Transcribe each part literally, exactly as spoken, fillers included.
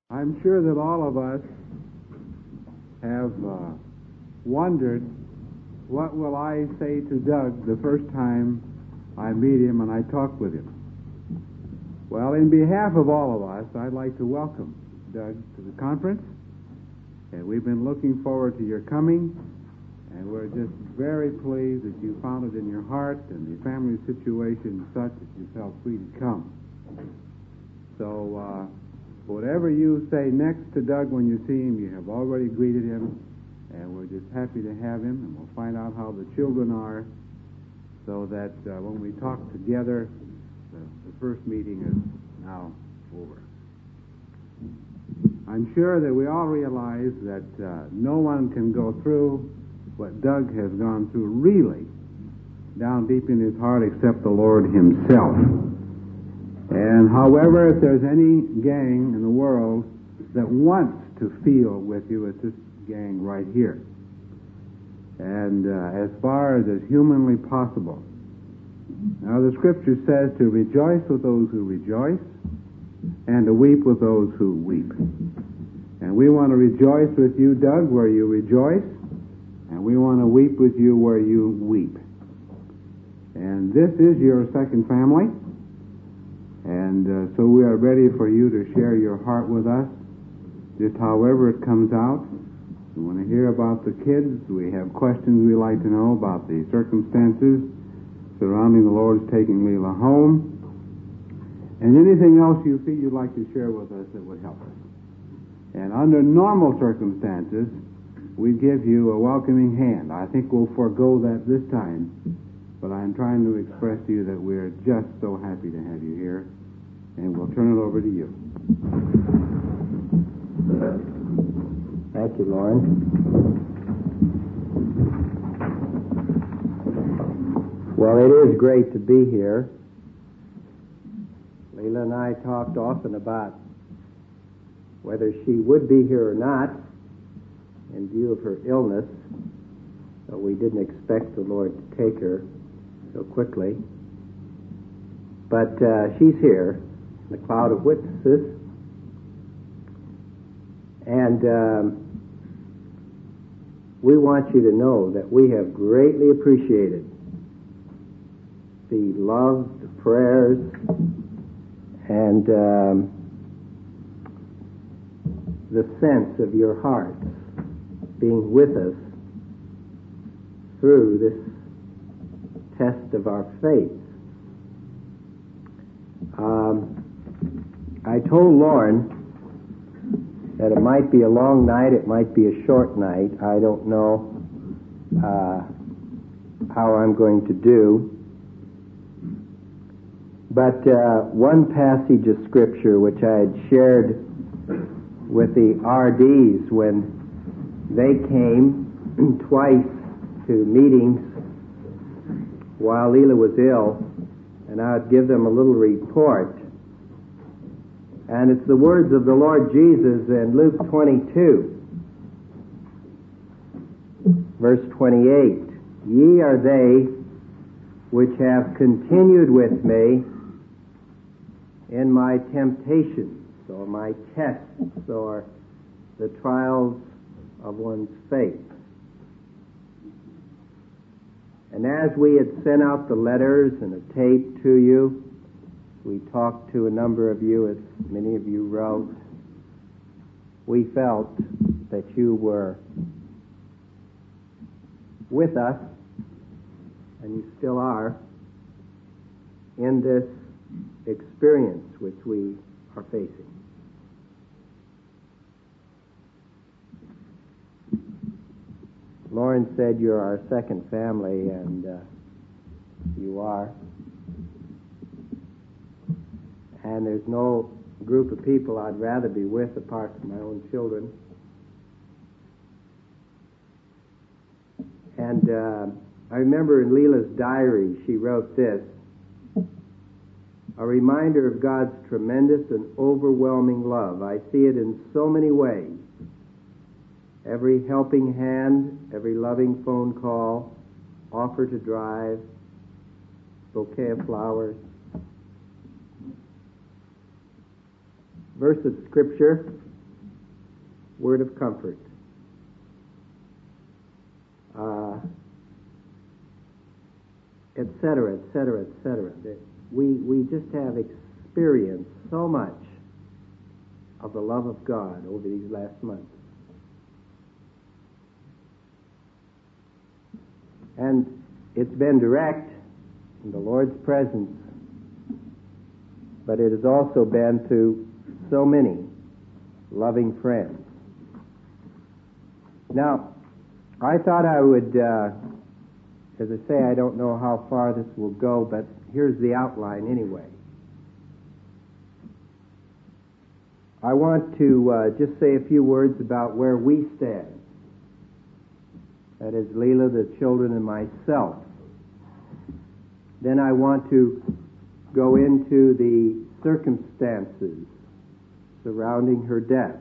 I'm sure that all of us have uh, wondered, what will I say to Doug the first time I meet him and I talk with him? Well, in behalf of all of us, I'd like to welcome Doug to the conference. And we've been looking forward to your coming, and we're just very pleased that you found it in your heart and the family situation is such that you felt free to come. So, uh, whatever you say next to Doug when you see him, you have already greeted him, and we're just happy to have him, and we'll find out how the children are so that uh, when we talk together, the, the first meeting is now over. I'm sure that we all realize that uh, no one can go through what Doug has gone through really down deep in his heart except the Lord himself. And however, if there's any gang in the world that wants to feel with you, it's this gang right here. And uh, as far as is humanly possible. Now the Scripture says to rejoice with those who rejoice and to weep with those who weep. And we want to rejoice with you, Doug, where you rejoice, and we want to weep with you where you weep. And this is your second family. And uh, so we are ready for you to share your heart with us, just however it comes out. We want to hear about the kids. We have questions we'd like to know about the circumstances surrounding the Lord's taking Leela home. And anything else you feel you'd like to share with us that would help us. And under normal circumstances, we give you a welcoming hand. I think we'll forego that this time. But I'm trying to express to you that we're just so happy to have you here. And we'll turn it over to you. Thank you, Lauren. Well, it is great to be here. Leela and I talked often about whether she would be here or not in view of her illness. But we didn't expect the Lord to take her so quickly. But uh, she's here, in the cloud of witnesses. And um, we want you to know that we have greatly appreciated the love, the prayers, and um, the sense of your hearts being with us through this test of our faith. Um, I told Lauren that it might be a long night, it might be a short night. I don't know uh, how I'm going to do. But uh, one passage of Scripture which I had shared with the R Ds when they came twice to meetings while Leela was ill, and I would give them a little report. And it's the words of the Lord Jesus in Luke twenty-two, verse twenty-eight. Ye are they which have continued with me in my temptations, or my tests, or the trials of one's faith. And as we had sent out the letters and a tape to you, we talked to a number of you, as many of you wrote, we felt that you were with us, and you still are, in this experience which we are facing. Lauren said you're our second family, and uh, you are. And there's no group of people I'd rather be with apart from my own children. And uh, I remember in Leela's diary she wrote this: a reminder of God's tremendous and overwhelming love. I see it in so many ways. Every helping hand, every loving phone call, offer to drive, bouquet of flowers. Verse of Scripture word of comfort. Uh, et cetera, et cetera, et cetera. That we, we just have experienced so much of the love of God over these last months. And it's been direct in the Lord's presence, but it has also been through so many loving friends. Now, I thought I would, uh, as I say, I don't know how far this will go, but here's the outline anyway. I want to uh, just say a few words about where we stand. That is, Leela, the children, and myself. Then I want to go into the circumstances surrounding her death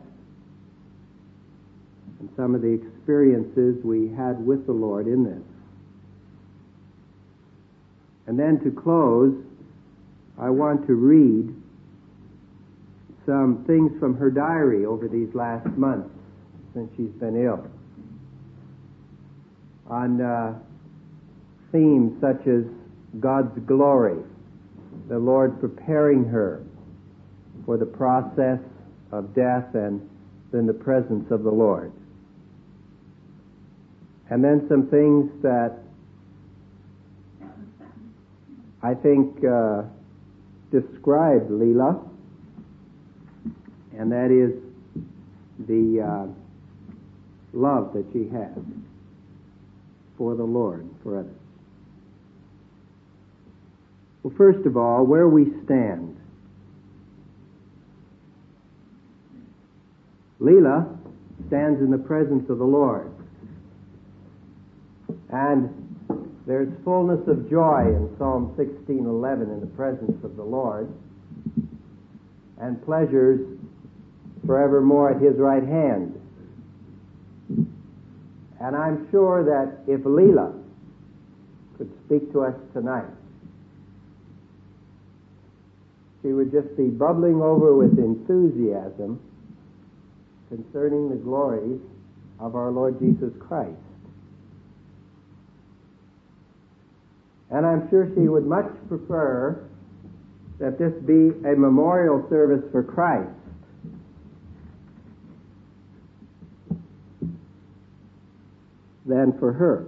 and some of the experiences we had with the Lord in this. And then to close, I want to read some things from her diary over these last months since she's been ill, on uh, themes such as God's glory, the Lord preparing her for the process of death and then the presence of the Lord. And then some things that I think uh, describe Leela, and that is the uh, love that she has for the Lord, for others. Well, first of all, where we stand. Leela stands in the presence of the Lord. And there's fullness of joy in Psalm sixteen eleven in the presence of the Lord, and pleasures forevermore at his right hand. And I'm sure that if Leela could speak to us tonight, she would just be bubbling over with enthusiasm concerning the glories of our Lord Jesus Christ. And I'm sure she would much prefer that this be a memorial service for Christ than for her.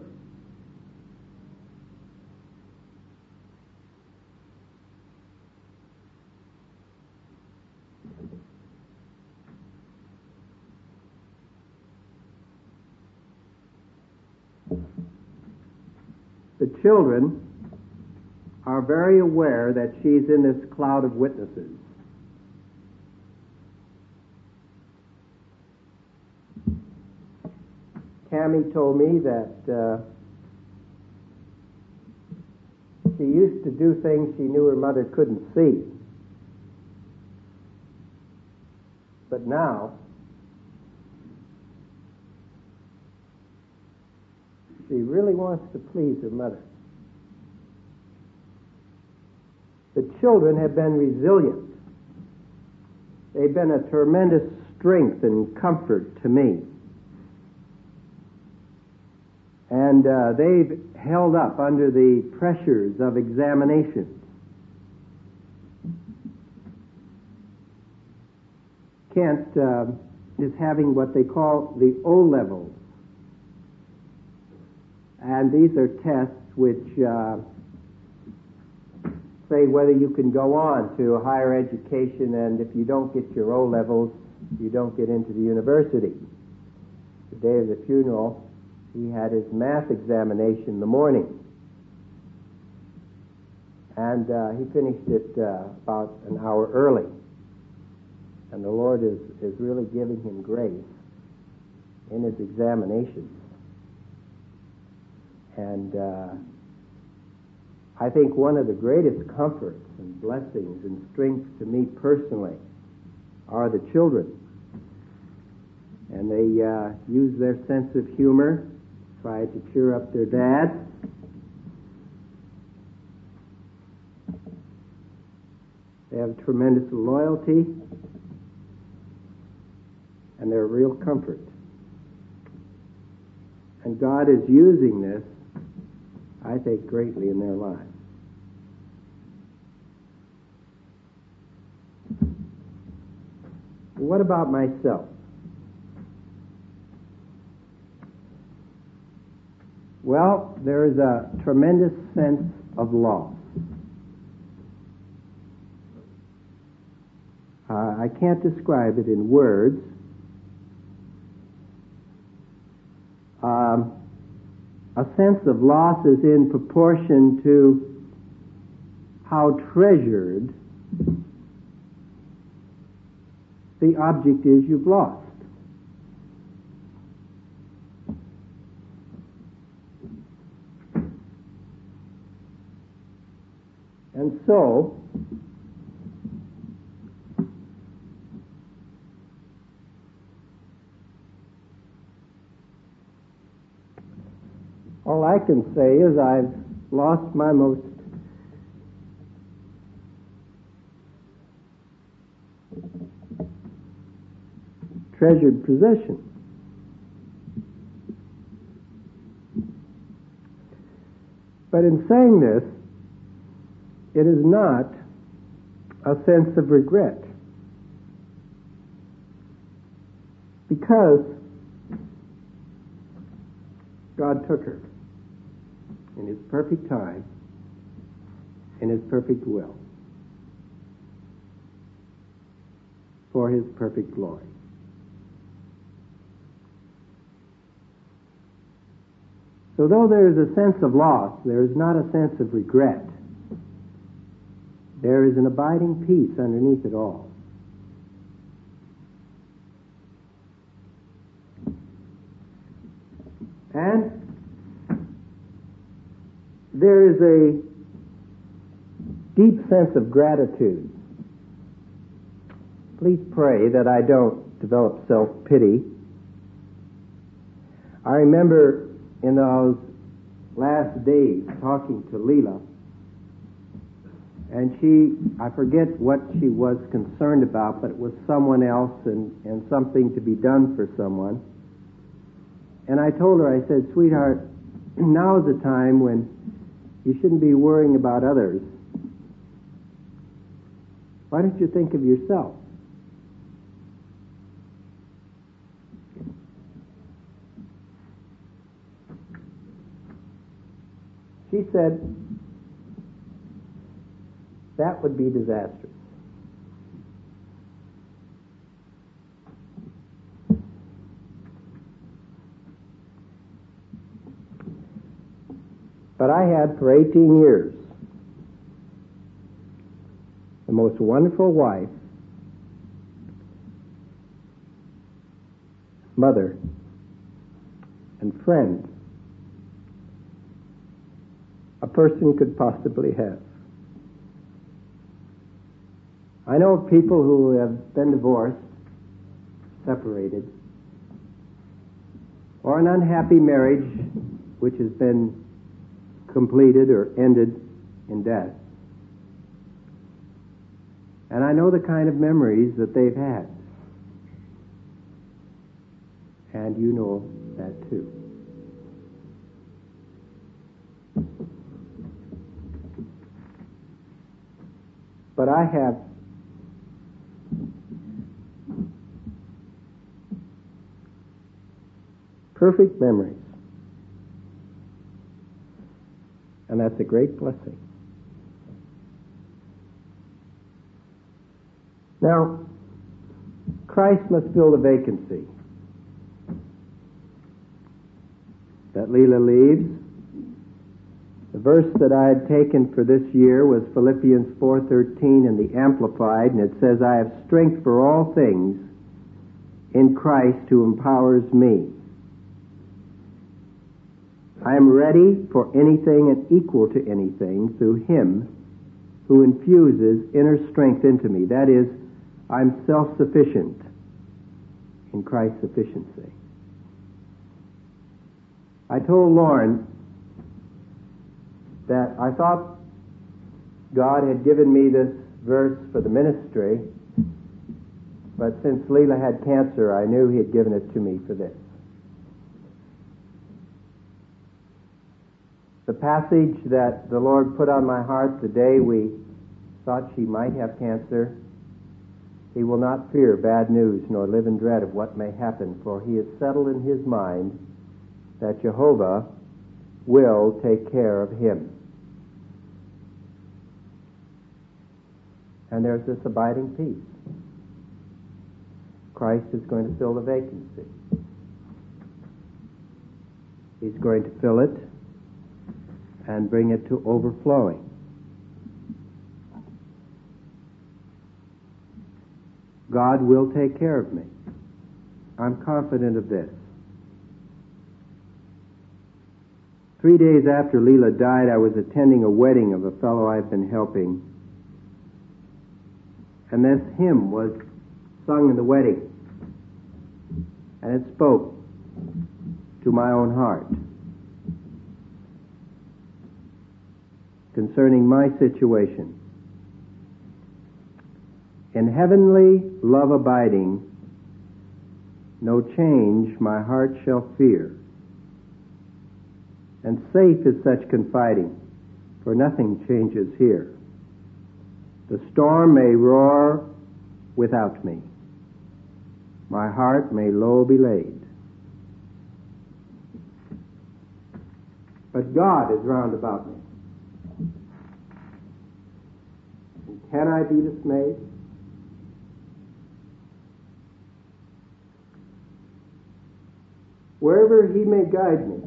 The children are very aware that she's in this cloud of witnesses. Cammie told me that uh, she used to do things she knew her mother couldn't see. But now, she really wants to please her mother. The children have been resilient. They've been a tremendous strength and comfort to me. And uh, they've held up under the pressures of examination. Kent uh, is having what they call the O-levels. And these are tests which uh, say whether you can go on to a higher education, and if you don't get your O-levels, you don't get into the university. The day of the funeral, he had his math examination in the morning. And uh, he finished it uh, about an hour early. And the Lord is, is really giving him grace in his examinations. And uh, I think one of the greatest comforts and blessings and strengths to me personally are the children. And they uh, use their sense of humor, try to cheer up their dad. They have tremendous loyalty. and they're a real comfort. And God is using this, I think, greatly in their lives. What about myself? Well, there is a tremendous sense of loss. Uh, I can't describe it in words. Um, a sense of loss is in proportion to how treasured the object is you've lost. And so, all I can say is I've lost my most treasured possession. But in saying this, it is not a sense of regret, because God took her in His perfect time, in His perfect will, for His perfect glory. So though there is a sense of loss, there is not a sense of regret. There is an abiding peace underneath it all. And there is a deep sense of gratitude. Please pray that I don't develop self-pity. I remember in those last days talking to Leela, and she, I forget what she was concerned about, but it was someone else and, and something to be done for someone. And I told her, I said, sweetheart, now is the time when you shouldn't be worrying about others. Why don't you think of yourself? She said, that would be disastrous. But I had for eighteen years the most wonderful wife, mother, and friend a person could possibly have. I know of people who have been divorced, separated, or an unhappy marriage which has been completed or ended in death. And I know the kind of memories that they've had. And you know that too. But I have perfect memories. And that's a great blessing. Now, Christ must fill the vacancy that Leela leaves. The verse that I had taken for this year was Philippians four thirteen in the Amplified, and it says, I have strength for all things in Christ who empowers me. I am ready for anything and equal to anything through Him who infuses inner strength into me. That is, I'm self-sufficient in Christ's sufficiency. I told Lauren that I thought God had given me this verse for the ministry But since Leela had cancer, I knew he had given it to me for this. The passage that the Lord put on my heart the day we thought she might have cancer: he will not fear bad news nor live in dread of what may happen, for he has settled in his mind that Jehovah will take care of him. And there's this abiding peace. Christ is going to fill the vacancy. He's going to fill it and bring it to overflowing. God will take care of me. I'm confident of this. Three days after Leela died, I was attending a wedding of a fellow I've been helping. And this hymn was sung in the wedding. And it spoke to my own heart concerning my situation. In heavenly love abiding, no change my heart shall fear. And safe is such confiding, for nothing changes here. The storm may roar without me, my heart may low be laid, but God is round about me. And can I be dismayed? Wherever he may guide me,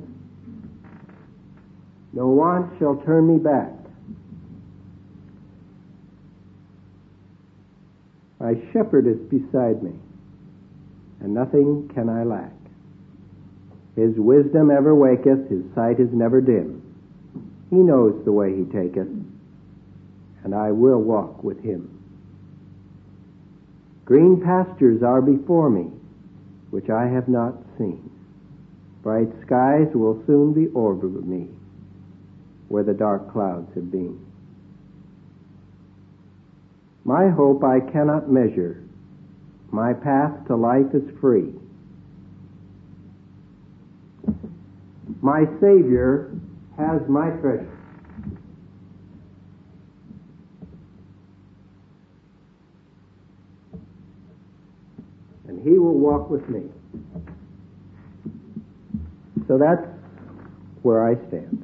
no want shall turn me back. My shepherd is beside me, and nothing can I lack. His wisdom ever waketh, his sight is never dim. He knows the way he taketh, and I will walk with him. Green pastures are before me, which I have not seen. Bright skies will soon be over me, where the dark clouds have been. My hope I cannot measure. My path to life is free. My Savior has my treasure. And he will walk with me. So that's where I stand.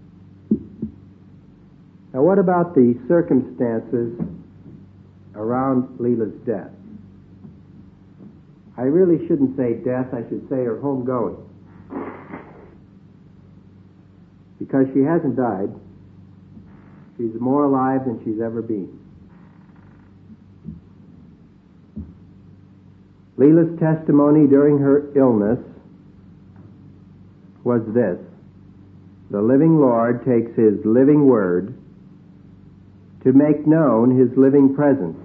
Now, what about the circumstances around Leela's death? I really shouldn't say death, I should say her homegoing. Because she hasn't died. She's more alive than she's ever been. Leela's testimony during her illness was this: the living Lord takes his living word to make known his living presence.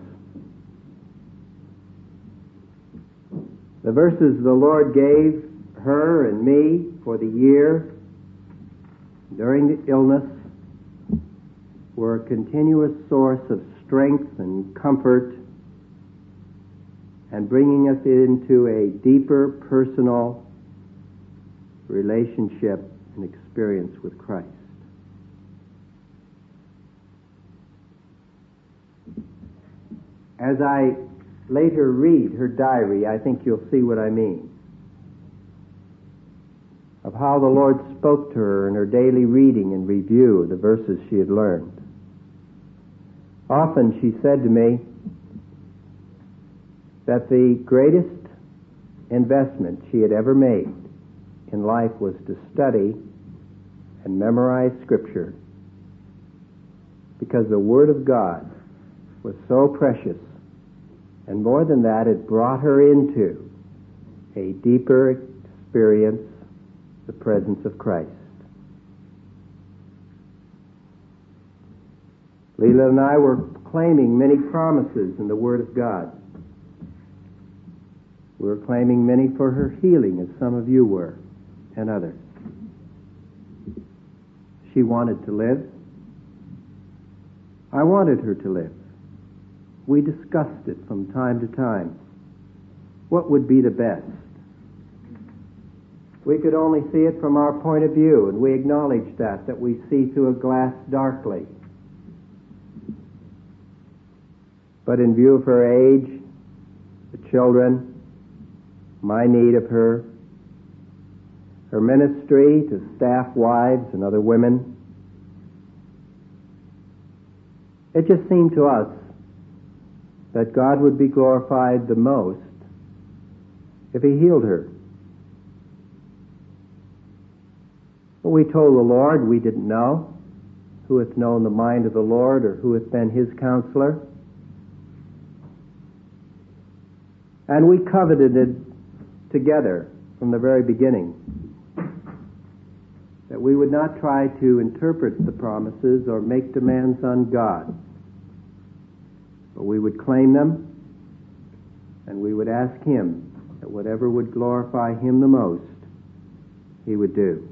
The verses the Lord gave her and me for the year during the illness were a continuous source of strength and comfort, and bringing us into a deeper personal relationship and experience with Christ. As I later read her diary, I think you'll see what I mean. Of how the Lord spoke to her in her daily reading and review of the verses she had learned. Often she said to me that the greatest investment she had ever made in life was to study and memorize Scripture, because the Word of God was so precious, and more than that, it brought her into a deeper experience, the presence of Christ. Leela and I were claiming many promises in the Word of God. We were claiming many for her healing, as some of you were, and others. She wanted to live. I wanted her to live. We discussed it from time to time. what would be the best? We could only see it from our point of view, and we acknowledge that, that we see through a glass darkly. But in view of her age, the children, my need of her, her ministry to staff wives and other women, it just seemed to us that God would be glorified the most if He healed her. But we told the Lord we didn't know who hath known the mind of the Lord or who hath been His counselor. And we coveted it together from the very beginning, that we would not try to interpret the promises or make demands on God, but we would claim them, and we would ask Him that whatever would glorify Him the most, He would do.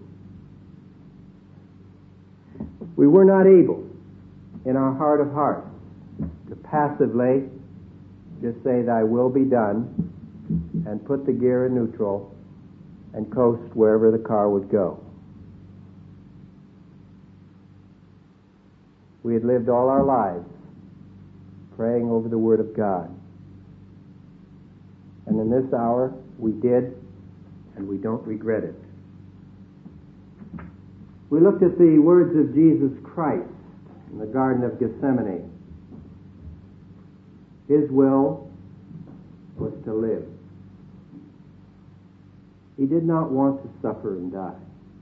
We were not able, in our heart of hearts, to passively just say, Thy will be done, and put the gear in neutral and coast wherever the car would go. We had lived all our lives praying over the Word of God. And in this hour, we did, and we don't regret it. We looked at the words of Jesus Christ in the Garden of Gethsemane. His will was to live. He did not want to suffer and die.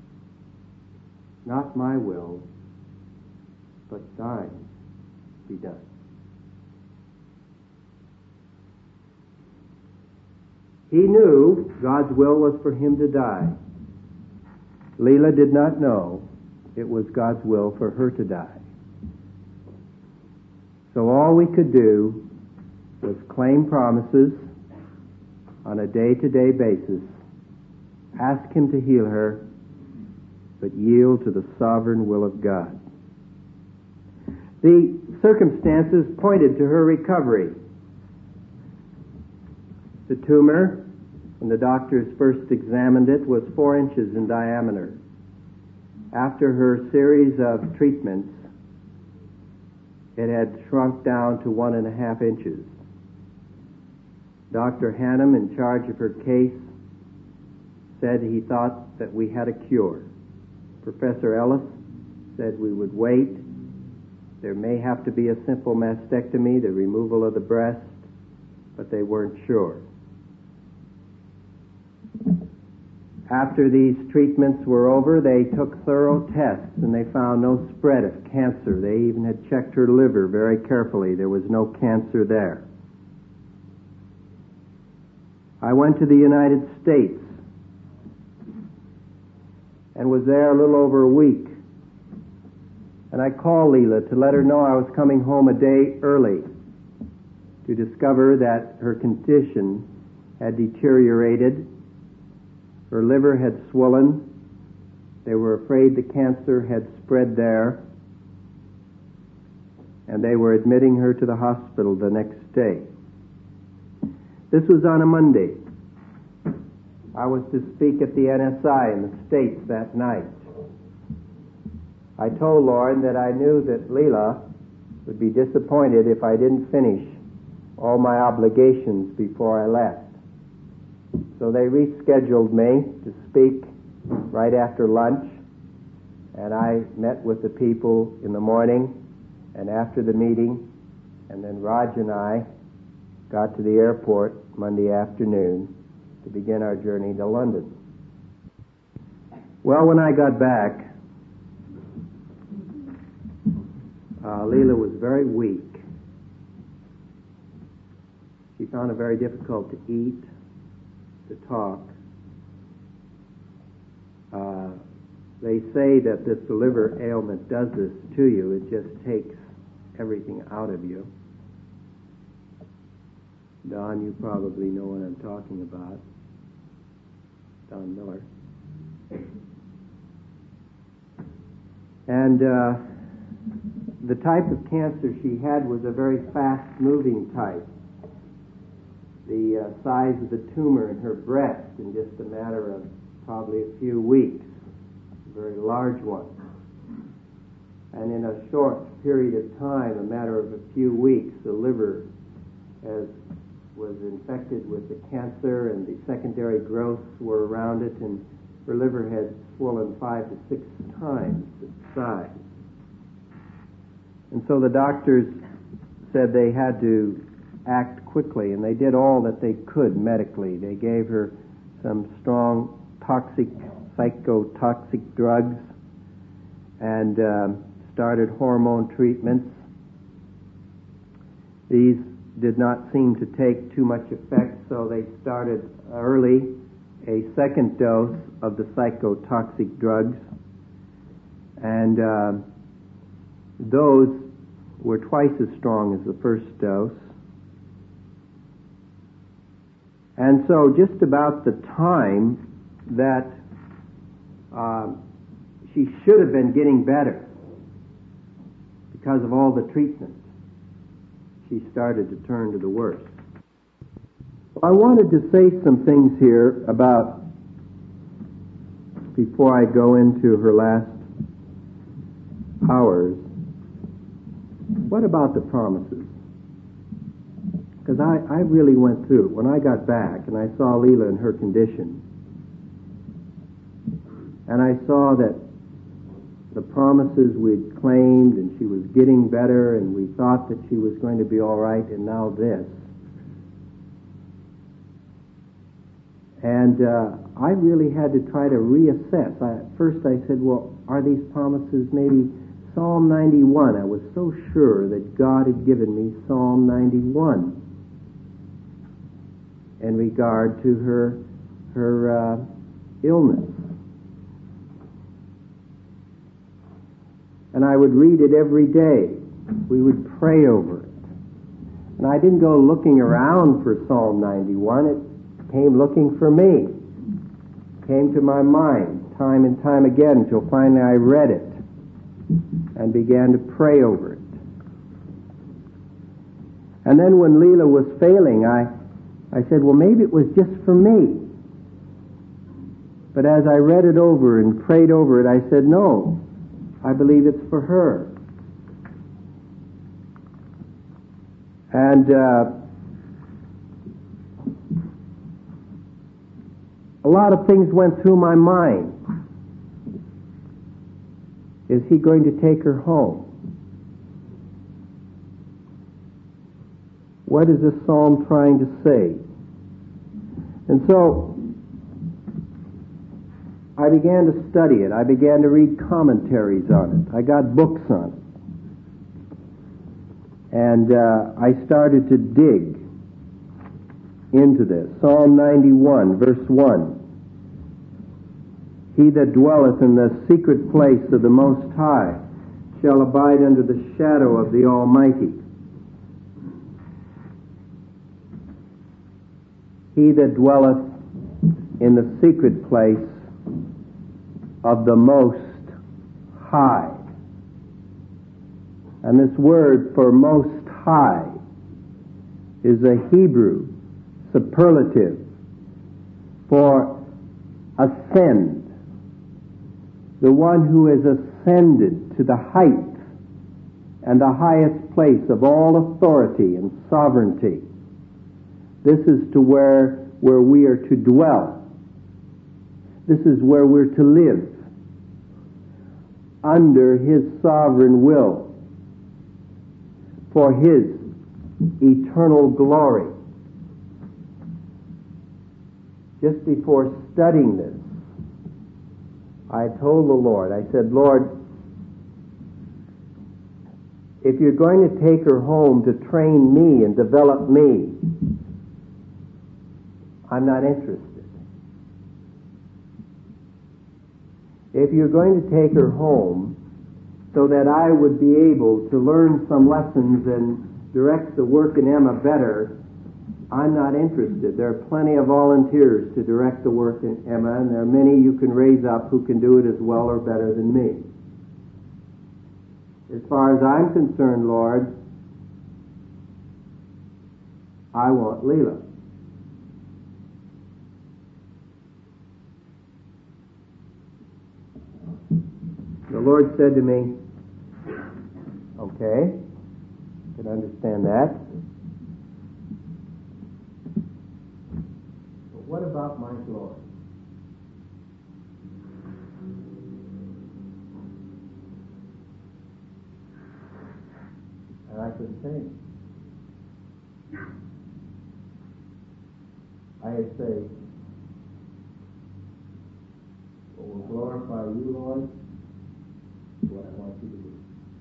Not my will, but thine be done. He knew God's will was for him to die. Leela did not know it was God's will for her to die. So all we could do was claim promises on a day-to-day basis, ask Him to heal her, but yield to the sovereign will of God. The circumstances pointed to her recovery. The tumor, when the doctors first examined it, was four inches in diameter. After her series of treatments, it had shrunk down to one and a half inches. Doctor Hannum, in charge of her case, said he thought that we had a cure. Professor Ellis said we would wait. There may have to be a simple mastectomy, the removal of the breast, but they weren't sure. After these treatments were over, they took thorough tests, and they found no spread of cancer. They even had checked her liver very carefully. There was no cancer there. I went to the United States and was there a little over a week. And I called Leela to let her know I was coming home a day early to discover that her condition had deteriorated. Her liver had swollen. They were afraid the cancer had spread there, and they were admitting her to the hospital the next day. This was on a Monday. I was to speak at the N S I in the States that night. I told Lauren that I knew that Leela would be disappointed if I didn't finish all my obligations before I left. So they rescheduled me to speak right after lunch, and I met with the people in the morning and after the meeting, and then Raj and I got to the airport Monday afternoon to begin our journey to London. Well, when I got back, uh, Leela was very weak. She found it very difficult to eat, to talk. Uh, they say that this liver ailment does this to you. It just takes everything out of you. Don, you probably know what I'm talking about. Don Miller. And uh, the type of cancer she had was a very fast-moving type. the uh, size of the tumor in her breast in just a matter of probably a few weeks, a very large one. And in a short period of time, a matter of a few weeks, the liver as was infected with the cancer and the secondary growths were around it, and her liver had swollen five to six times its size. And so the doctors said they had to act quickly, and they did all that they could medically. They gave her some strong toxic, psychotoxic drugs and uh, started hormone treatments. These did not seem to take too much effect, so they started early a second dose of the psychotoxic drugs, and uh, those were twice as strong as the first dose. And so just about the time that uh, she should have been getting better because of all the treatment, she started to turn to the worst. I wanted to say some things here about, before I go into her last hours, what about the promises? Because I, I really went through, when I got back and I saw Leela in her condition, and I saw that the promises we'd claimed, and she was getting better, and we thought that she was going to be all right, and now this. And uh, I really had to try to reassess. I, at first I said, well, are these promises maybe Psalm ninety-one? I was so sure that God had given me Psalm ninety-one in regard to her, her uh, illness. And I would read it every day. We would pray over it. And I didn't go looking around for Psalm ninety-one. It came looking for me. It came to my mind time and time again until finally I read it and began to pray over it. And then when Leela was failing, I, I said, well, maybe it was just for me. But as I read it over and prayed over it, I said, no, I believe it's for her. And uh, a lot of things went through my mind. Is he going to take her home? What is this psalm trying to say? And so I began to study it. I began to read commentaries on it. I got books on it. And uh, I started to dig into this. Psalm ninety-one, verse one. He that dwelleth in the secret place of the Most High shall abide under the shadow of the Almighty. He that dwelleth in the secret place of the Most High. And this word for Most High is a Hebrew superlative for ascend. The one who has ascended to the height and the highest place of all authority and sovereignty. This is to where, where we are to dwell. This is where we're to live, under His sovereign will, for His eternal glory. Just before studying this, I told the Lord, I said, Lord, if you're going to take her home to train me and develop me, I'm not interested. If you're going to take her home so that I would be able to learn some lessons and direct the work in Emma better, I'm not interested. There are plenty of volunteers to direct the work in Emma, and there are many you can raise up who can do it as well or better than me. As far as I'm concerned, Lord, I want Leela. Lord said to me, okay, I can understand that. But what about my glory? And I could say, I'd say, well, we'll glorify you, Lord, what I want you to do.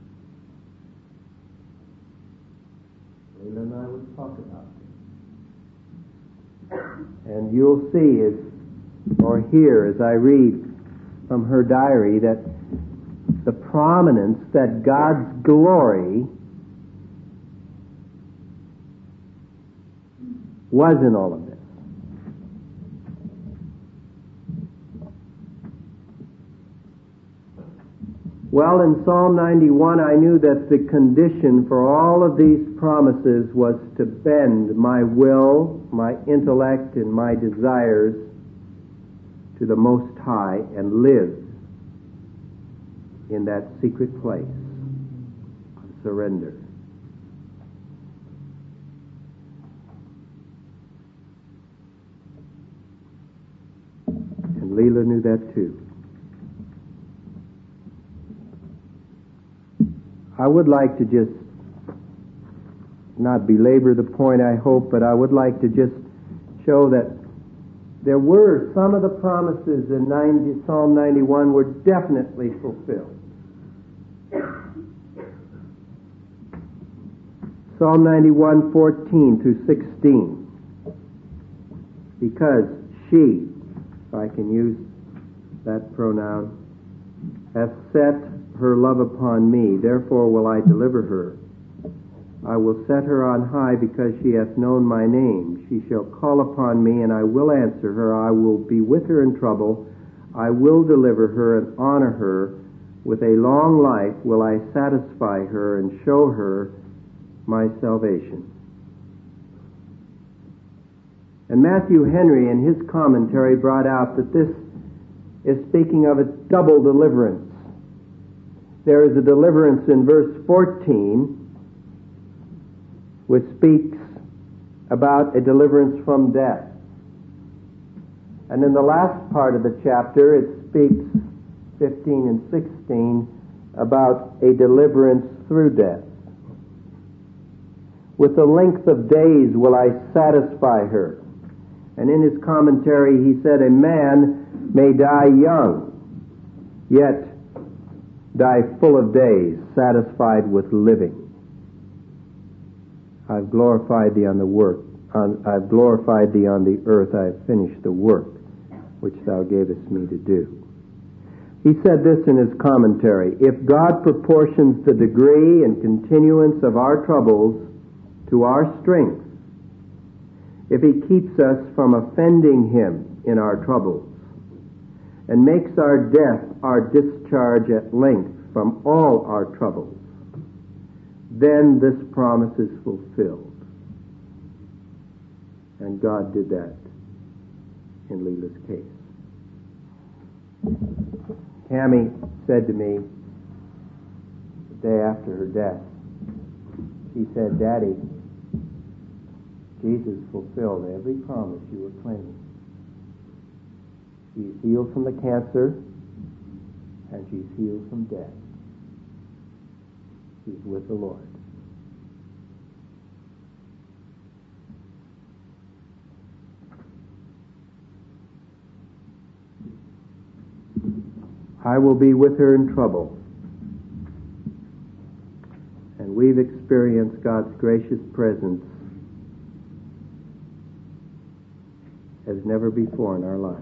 Leila and I would talk about it. And you'll see, as, or hear as I read from her diary, that the prominence that God's glory was in all of this. Well, in Psalm ninety-one, I knew that the condition for all of these promises was to bend my will, my intellect, and my desires to the Most High and live in that secret place of surrender. And Leila knew that too. I would like to just not belabor the point, I hope, but I would like to just show that there were some of the promises in ninety, Psalm ninety-one were definitely fulfilled. Psalm ninety-one, fourteen through sixteen. Because she, if I can use that pronoun, hath set her love upon me, therefore will I deliver her. I will set her on high because she hath known my name. She shall call upon me, and I will answer her. I will be with her in trouble. I will deliver her and honor her. With a long life will I satisfy her and show her my salvation. And Matthew Henry, in his commentary, brought out that this is speaking of a double deliverance. There is a deliverance in verse fourteen, which speaks about a deliverance from death. And in the last part of the chapter, it speaks, fifteen and sixteen, about a deliverance through death. With the length of days will I satisfy her. And in his commentary, he said, a man may die young, yet die full of days, satisfied with living. I've glorified thee on the work. On, I've glorified thee on the earth. I have finished the work which thou gavest me to do. He said this in his commentary, if God proportions the degree and continuance of our troubles to our strength, if he keeps us from offending him in our troubles, and makes our death our discharge at length from all our troubles, then this promise is fulfilled. And God did that in Leila's case. Tammy said to me the day after her death, she said, Daddy, Jesus fulfilled every promise you were claiming. She's healed from the cancer, and she's healed from death. She's with the Lord. I will be with her in trouble. And we've experienced God's gracious presence as never before in our lives.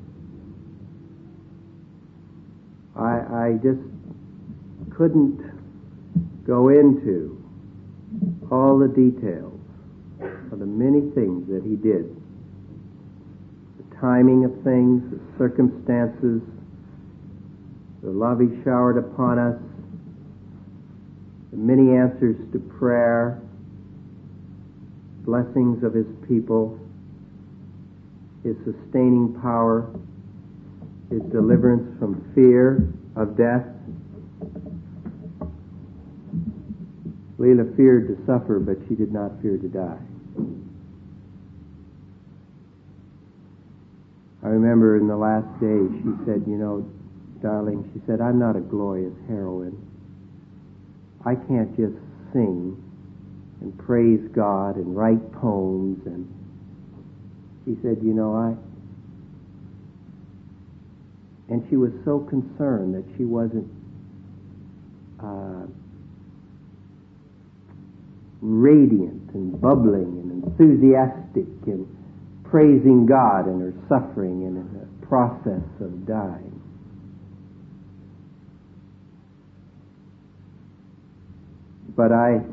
I, I just couldn't go into all the details of the many things that he did. The timing of things, the circumstances, the love he showered upon us, the many answers to prayer, blessings of his people, his sustaining power, his deliverance from fear of death, Leela feared to suffer, but she did not fear to die. I remember in the last days she said, you know, darling, she said, I'm not a glorious heroine. I can't just sing and praise God and write poems. And she said, you know, I... And she was so concerned that she wasn't uh, radiant and bubbling and enthusiastic and praising God in her suffering and in the process of dying. But I,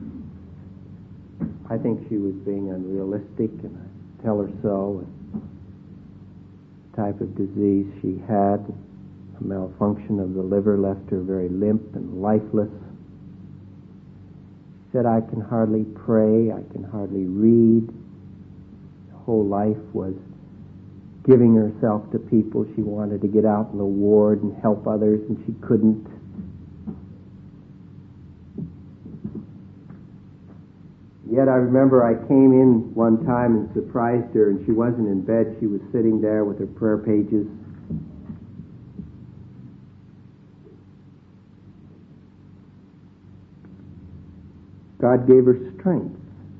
I think she was being unrealistic, and I tell her so. The type of disease she had, a malfunction of the liver, left her very limp and lifeless. She said, I can hardly pray, I can hardly read. Her whole life was giving herself to people. She wanted to get out in the ward and help others, and she couldn't. Yet I remember I came in one time and surprised her, and she wasn't in bed. She was sitting there with her prayer pages. God gave her strength.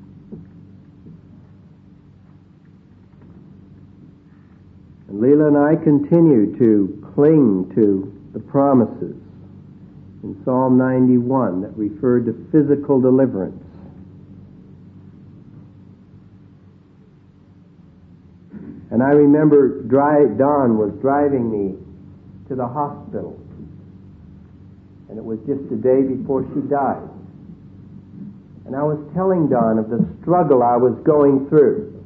And Leela and I continue to cling to the promises in Psalm ninety-one that referred to physical deliverance. And I remember dry, Dawn was driving me to the hospital. And it was just a day before she died. And I was telling Dawn of the struggle I was going through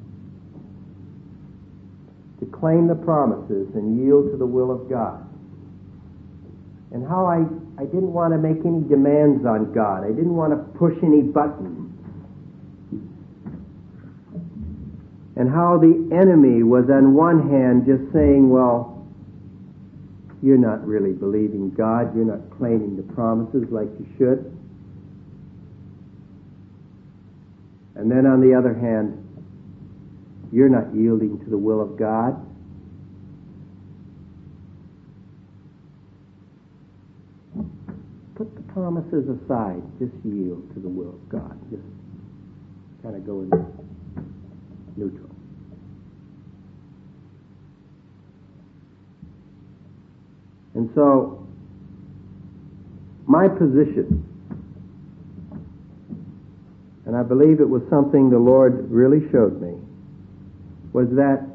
to claim the promises and yield to the will of God. And how I, I didn't want to make any demands on God. I didn't want to push any buttons. And how the enemy was on one hand just saying, well, you're not really believing God, you're not claiming the promises like you should. And then on the other hand, you're not yielding to the will of God. Put the promises aside, just yield to the will of God. Just kind of go in neutral. And so, my position, and I believe it was something the Lord really showed me, was that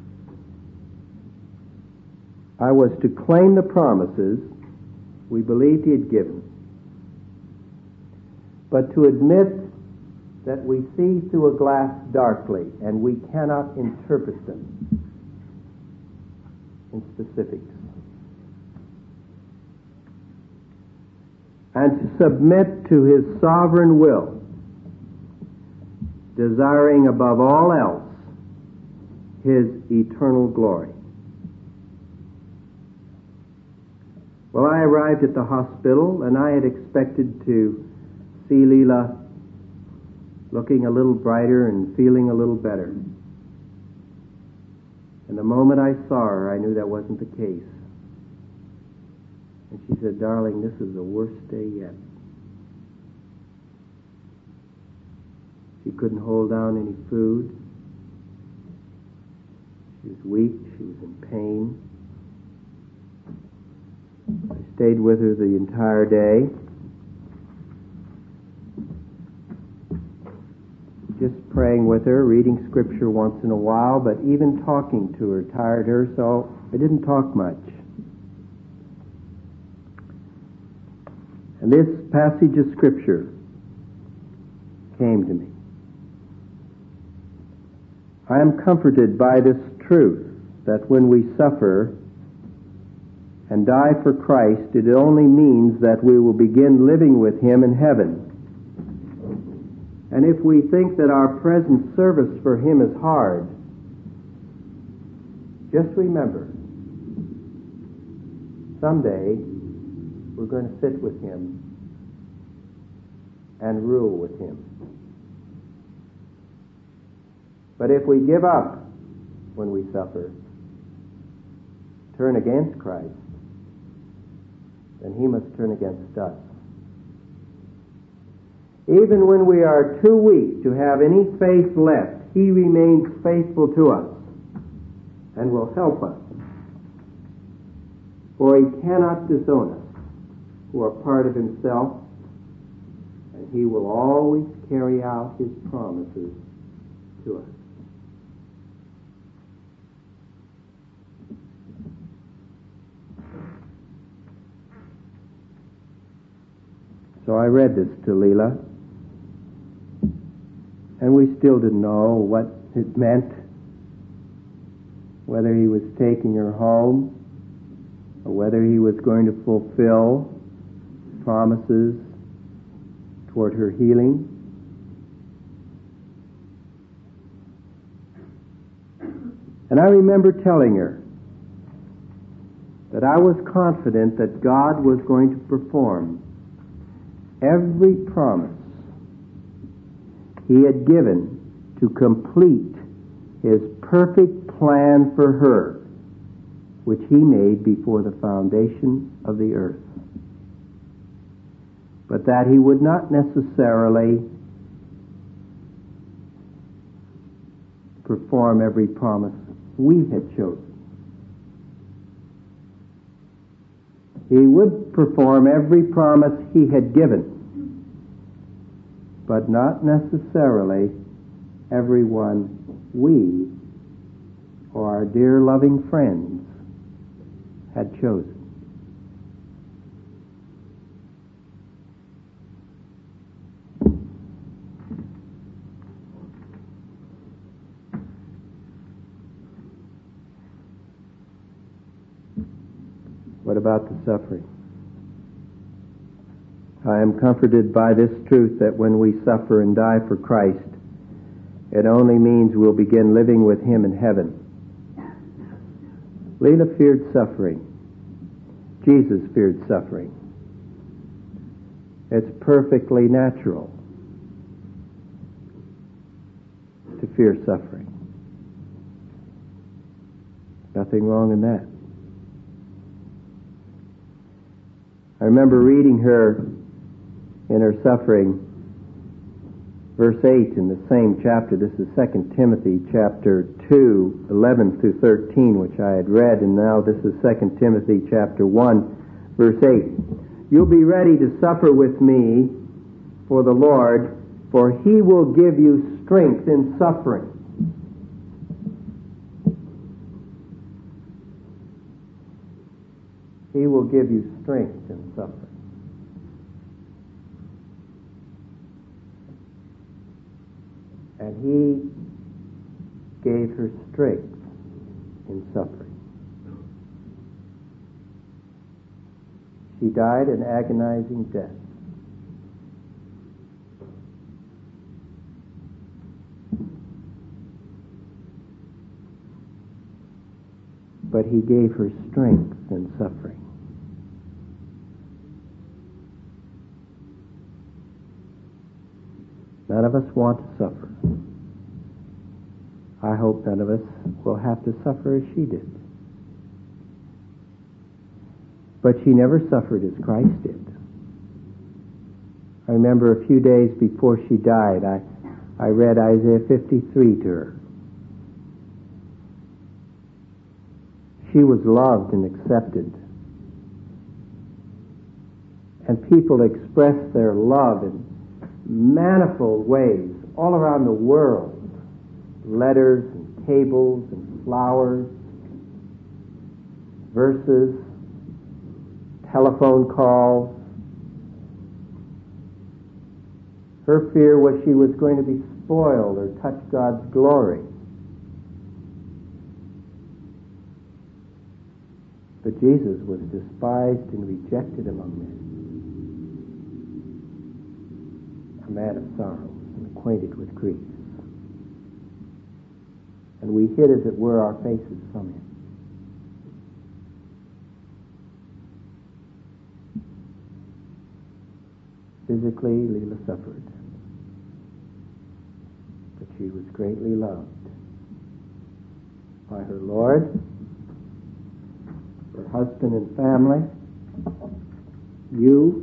I was to claim the promises we believed He had given, but to admit that we see through a glass darkly and we cannot interpret them in specifics. And to submit to His sovereign will, desiring above all else His eternal glory. Well, I arrived at the hospital, and I had expected to see Leela looking a little brighter and feeling a little better. And the moment I saw her, I knew that wasn't the case. And she said, darling, this is the worst day yet. She couldn't hold down any food. She was weak. She was in pain. I stayed with her the entire day. Just praying with her, reading scripture once in a while, but even talking to her tired her, so I didn't talk much. And this passage of scripture came to me. I am comforted by this truth that when we suffer and die for Christ, it only means that we will begin living with Him in heaven. And if we think that our present service for Him is hard, just remember, someday we're going to sit with Him and rule with him. But if we give up when we suffer, turn against Christ, then he must turn against us. Even when we are too weak to have any faith left, he remains faithful to us and will help us. For he cannot disown us who are part of himself, and he will always carry out his promises to us. So I read this to Leela, and we still didn't know what it meant, whether he was taking her home or whether he was going to fulfill promises toward her healing. And I remember telling her that I was confident that God was going to perform every promise he had given to complete his perfect plan for her, which he made before the foundation of the earth. But that he would not necessarily perform every promise we had chosen. He would perform every promise he had given, but not necessarily every one we or our dear loving friends had chosen. What about the suffering? I am comforted by this truth that when we suffer and die for Christ, it only means we'll begin living with him in heaven. Leela feared suffering. Jesus feared suffering. It's perfectly natural to fear suffering. Nothing wrong in that. I remember reading her in her suffering, verse eight in the same chapter. This is Second Timothy chapter two, eleven through thirteen, which I had read, and now this is Second Timothy chapter one, verse eight. You'll be ready to suffer with me for the Lord, for he will give you strength in suffering. He will give you strength in suffering. And he gave her strength in suffering. She died an agonizing death. But he gave her strength in suffering. None of us want to suffer. I hope none of us will have to suffer as she did. But she never suffered as Christ did. I remember a few days before she died, I, I read Isaiah fifty-three to her. She was loved and accepted. And people expressed their love in manifold ways all around the world. Letters and cables and flowers, verses, telephone calls. Her fear was she was going to be spoiled or touch God's glory. But Jesus was despised and rejected among men. A man of sorrows and acquainted with grief. And we hid, as it were, our faces from him. physically, Leela suffered. But she was greatly loved by her Lord, her husband and family, you,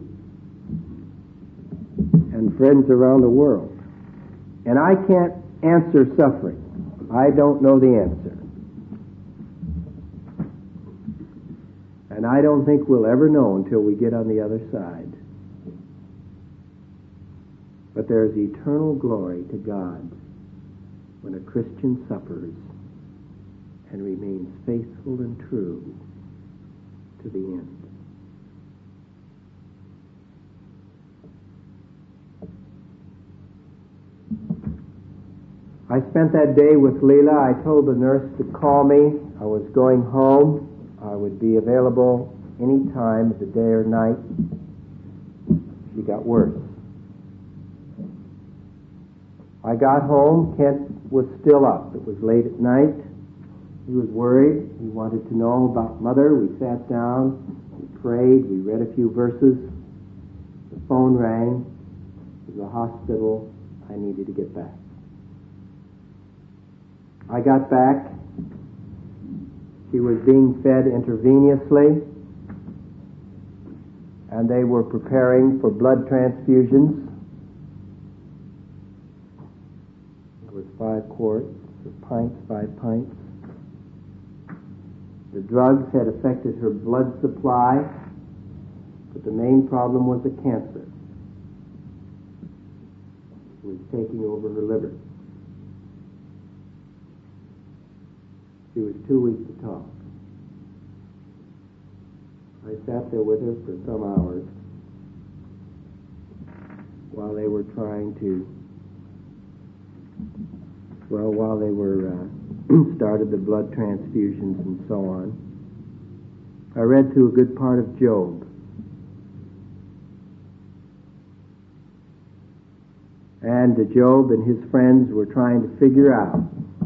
and friends around the world. And I can't answer suffering. I don't know the answer. And I don't think we'll ever know until we get on the other side. But there's eternal glory to God when a Christian suffers and remains faithful and true to the end. I spent that day with Leela. I told the nurse to call me. I was going home. I would be available any time of the day or night. She got worse. I got home. Kent was still up. It was late at night. He was worried. He wanted to know about Mother. We sat down. We prayed. We read a few verses. The phone rang. It was the hospital. I needed to get back. I got back. She was being fed intravenously, and they were preparing for blood transfusions. It was five quarts, or pints, five pints. The drugs had affected her blood supply, but the main problem was the cancer. It was taking over her liver. She was too weak to talk. I sat there with her for some hours while they were trying to, well, while they were uh, started the blood transfusions and so on. I read through a good part of Job. And Job and his friends were trying to figure out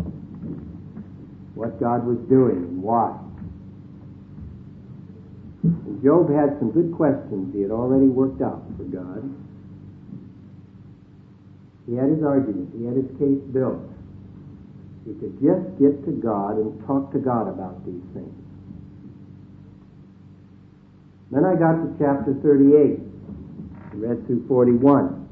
what God was doing and why. And Job had some good questions he had already worked out for God. He had his argument. He had his case built. He could just get to God and talk to God about these things. Then I got to chapter thirty-eight. I read through forty-one.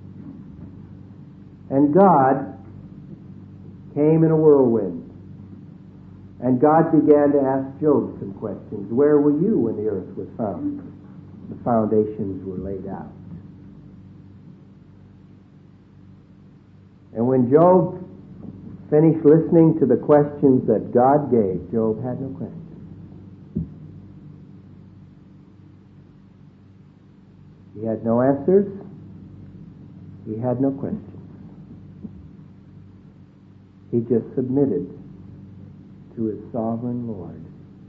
And God came in a whirlwind. And God began to ask Job some questions. Where were you when the earth was founded? The foundations were laid out. And when Job finished listening to the questions that God gave, Job had no questions. He had no answers. He had no questions. He just submitted to his sovereign Lord.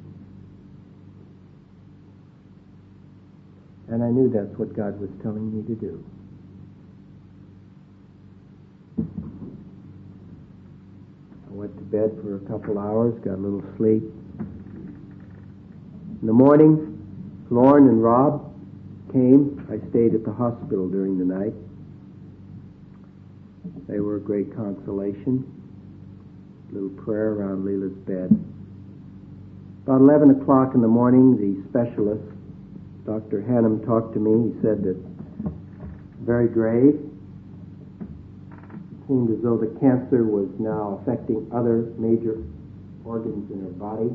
And I knew that's what God was telling me to do. I went to bed for a couple hours, got a little sleep. In the morning, Lauren and Rob came. I stayed at the hospital during the night. They were a great consolation. A little prayer around Leela's bed. About eleven o'clock in the morning, the specialist, Doctor Hannum, talked to me. He said that very grave. It seemed as though the cancer was now affecting other major organs in her body.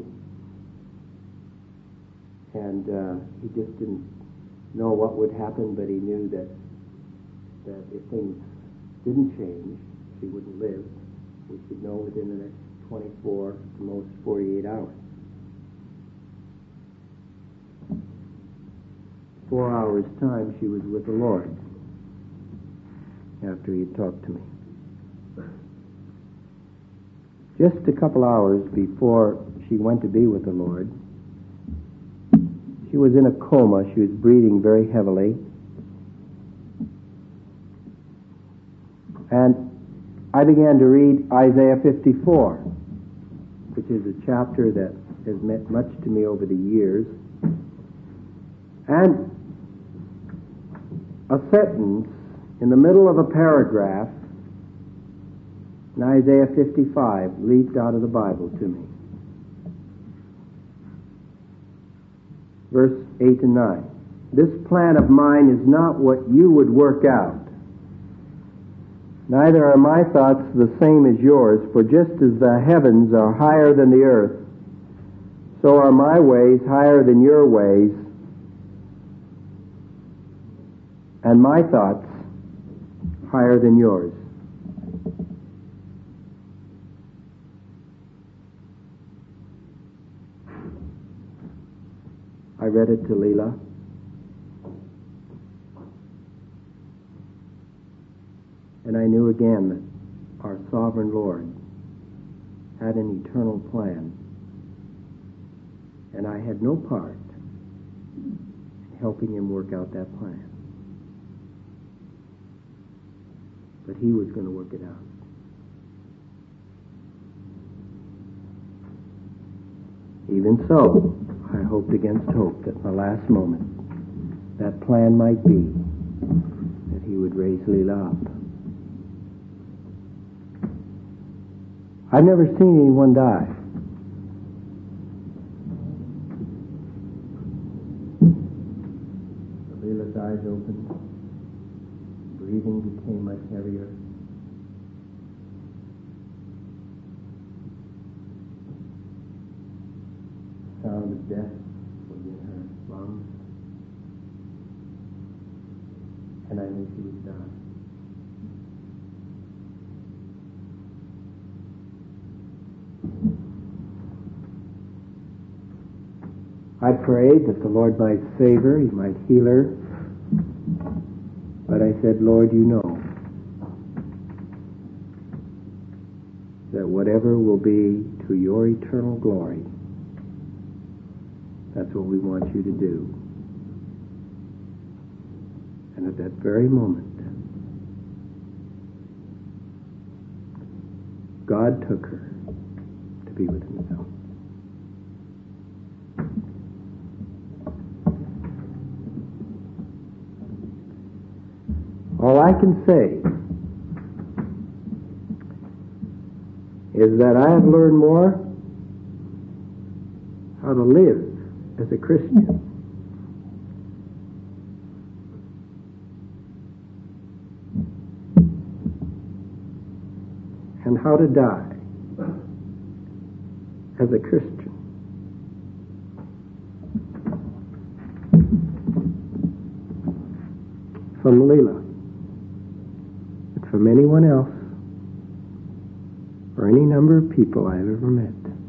And uh, he just didn't know what would happen, but he knew that that if things didn't change, she wouldn't live. We should know within the next twenty-four, at the most forty-eight hours. Four hours' time, she was with the Lord after he had talked to me. Just a couple hours before she went to be with the Lord, she was in a coma. She was breathing very heavily. And I began to read Isaiah fifty-four, which is a chapter that has meant much to me over the years. And a sentence in the middle of a paragraph in Isaiah fifty-five leaped out of the Bible to me. Verse eight and nine. This plan of mine is not what you would work out. Neither are my thoughts the same as yours, for just as the heavens are higher than the earth, so are my ways higher than your ways, and my thoughts higher than yours. I read it to Leela. And I knew again that our sovereign Lord had an eternal plan. And I had no part in helping him work out that plan. But he was going to work it out. Even so, I hoped against hope that in the last moment that plan might be that he would raise Leela up. I've never seen anyone die. Leela's eyes opened. Breathing became much heavier. The sound of death was in her lungs. And I knew she was done. I prayed that the Lord might save her, He might heal her. But I said, Lord, you know that whatever will be to your eternal glory, that's what we want you to do. And at that very moment, God took her to be with Himself. All I can say is that I have learned more how to live as a Christian and how to die as a Christian. From Leela. From anyone else or any number of people I've ever met.